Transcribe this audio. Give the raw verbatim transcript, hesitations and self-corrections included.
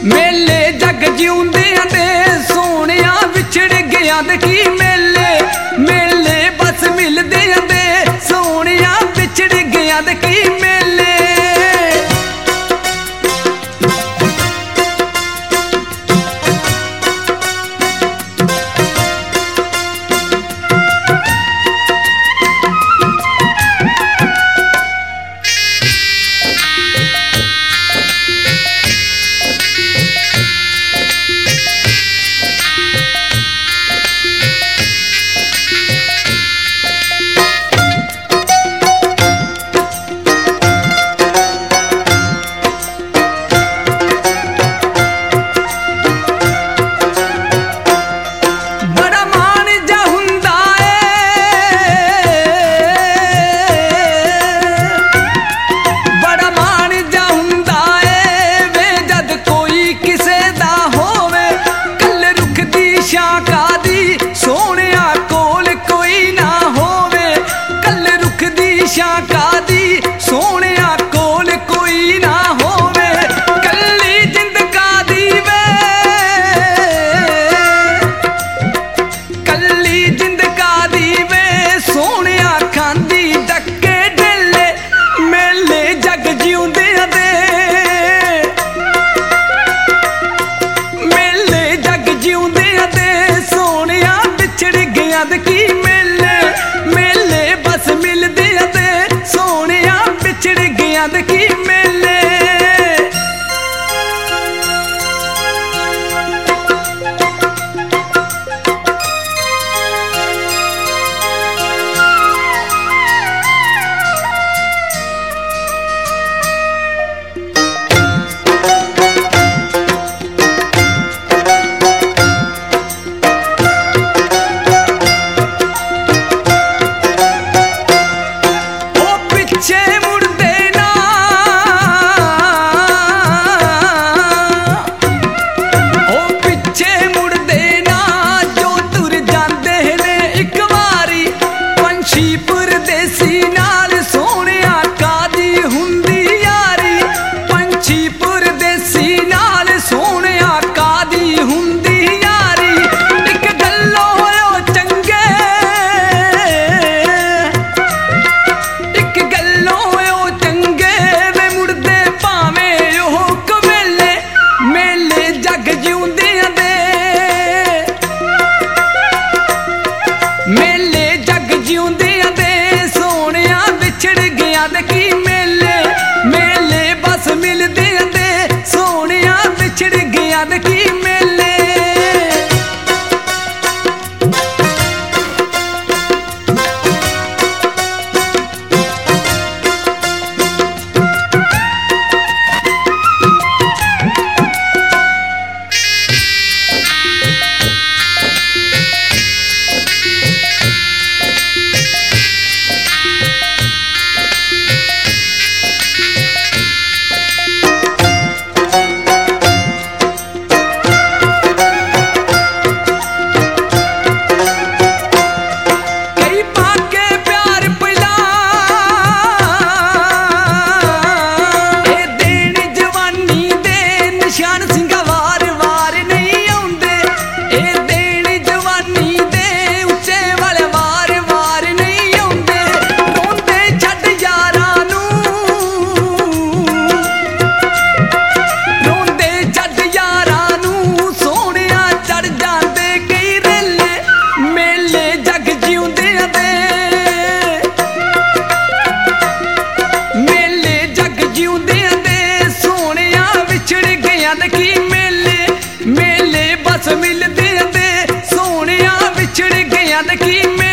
मेले जग जिउंदियां दे सोहणिया विछड़ गया दे की मेले मेले बस मिलदे दे सोहणिया विछड़ गया दे की मेले। की मेले मेले बस मिलदे ते सोहणिया विछड़ गया दे की मेले। मेले जग जिउंदियां दे सोहणिया विछड़ गया दे की मेले मेले बस मिलदे ते सोहणिया विछड़ गया दे की मेले। की मेले मेले बस मिलदे ते सोहणिया विछड़ गया दे की